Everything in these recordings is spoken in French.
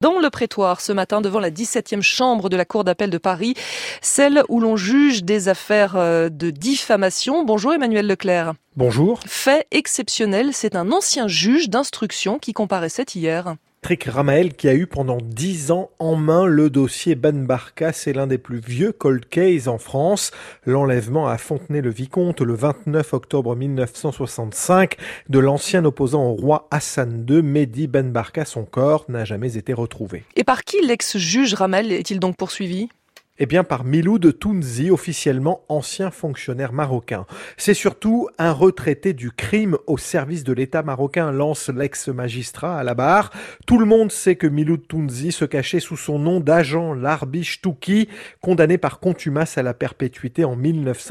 Dans le prétoire, ce matin, devant la 17e chambre de la Cour d'appel de Paris, celle où l'on juge des affaires de diffamation. Bonjour Emmanuel Leclerc. Bonjour. Fait exceptionnel, c'est un ancien juge d'instruction qui comparaissait hier. Patrick Ramael, qui a eu pendant 10 ans en main le dossier Ben Barka, c'est l'un des plus vieux cold cases en France. L'enlèvement à Fontenay-le-Vicomte le 29 octobre 1965 de l'ancien opposant au roi Hassan II, Mehdi Ben Barka. Son corps n'a jamais été retrouvé. Et par qui l'ex-juge Ramael est-il donc poursuivi ? Eh bien, par Miloud Tounzi, officiellement ancien fonctionnaire marocain. C'est surtout un retraité du crime au service de l'État marocain, lance l'ex-magistrat à la barre. Tout le monde sait que Miloud Tounzi se cachait sous son nom d'agent Larbiche Touki, condamné par contumace à la perpétuité en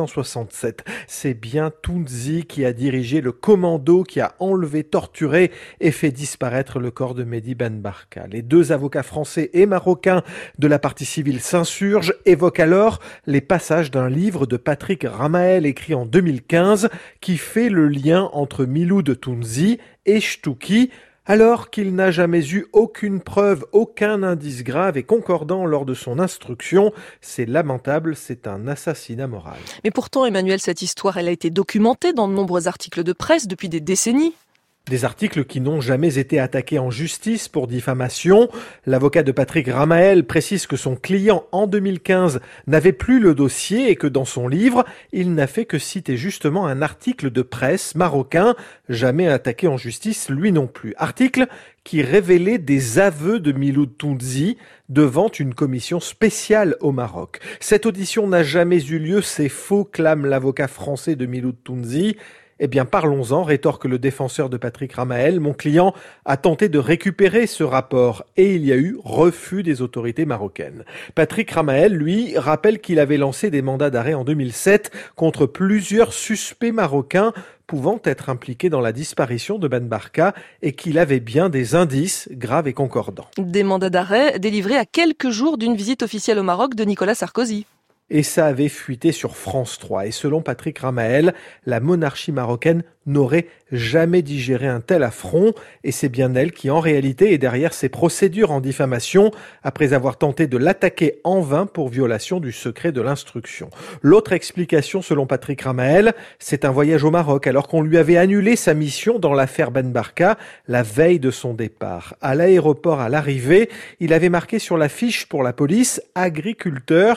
1967. C'est bien Tounzi qui a dirigé le commando qui a enlevé, torturé et fait disparaître le corps de Mehdi Ben Barka. Les deux avocats français et marocains de la partie civile s'insurgent, évoque alors les passages d'un livre de Patrick Ramael écrit en 2015 qui fait le lien entre Miloud Tounzi et Chtouki, alors qu'il n'a jamais eu aucune preuve, aucun indice grave et concordant lors de son instruction. C'est lamentable, c'est un assassinat moral. Mais pourtant, Emmanuel, cette histoire, elle a été documentée dans de nombreux articles de presse depuis des décennies. Des articles qui n'ont jamais été attaqués en justice pour diffamation. L'avocat de Patrick Ramael précise que son client, en 2015, n'avait plus le dossier et que dans son livre, il n'a fait que citer justement un article de presse marocain, jamais attaqué en justice, lui non plus. Article qui révélait des aveux de Miloud Tounzi devant une commission spéciale au Maroc. Cette audition n'a jamais eu lieu, c'est faux, clame l'avocat français de Miloud Tounzi. Eh bien, parlons-en, rétorque le défenseur de Patrick Ramael. Mon client a tenté de récupérer ce rapport et il y a eu refus des autorités marocaines. Patrick Ramael, lui, rappelle qu'il avait lancé des mandats d'arrêt en 2007 contre plusieurs suspects marocains pouvant être impliqués dans la disparition de Ben Barka et qu'il avait bien des indices graves et concordants. Des mandats d'arrêt délivrés à quelques jours d'une visite officielle au Maroc de Nicolas Sarkozy. Et ça avait fuité sur France 3. Et selon Patrick Ramael, la monarchie marocaine n'aurait jamais digéré un tel affront. Et c'est bien elle qui, en réalité, est derrière ces procédures en diffamation, après avoir tenté de l'attaquer en vain pour violation du secret de l'instruction. L'autre explication, selon Patrick Ramael, c'est un voyage au Maroc, alors qu'on lui avait annulé sa mission dans l'affaire Ben Barka la veille de son départ. À l'aéroport, à l'arrivée, il avait marqué sur la fiche pour la police « agriculteur »,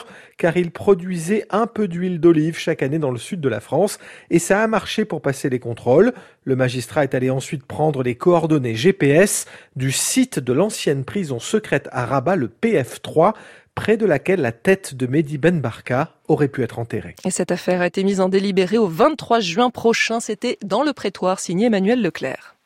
car il produisait un peu d'huile d'olive chaque année dans le sud de la France, et ça a marché pour passer les contrôles. Le magistrat est allé ensuite prendre les coordonnées GPS du site de l'ancienne prison secrète à Rabat, le PF3, près de laquelle la tête de Mehdi Ben Barka aurait pu être enterrée. Et cette affaire a été mise en délibéré au 23 juin prochain. C'était dans le prétoire, signé Emmanuel Leclerc.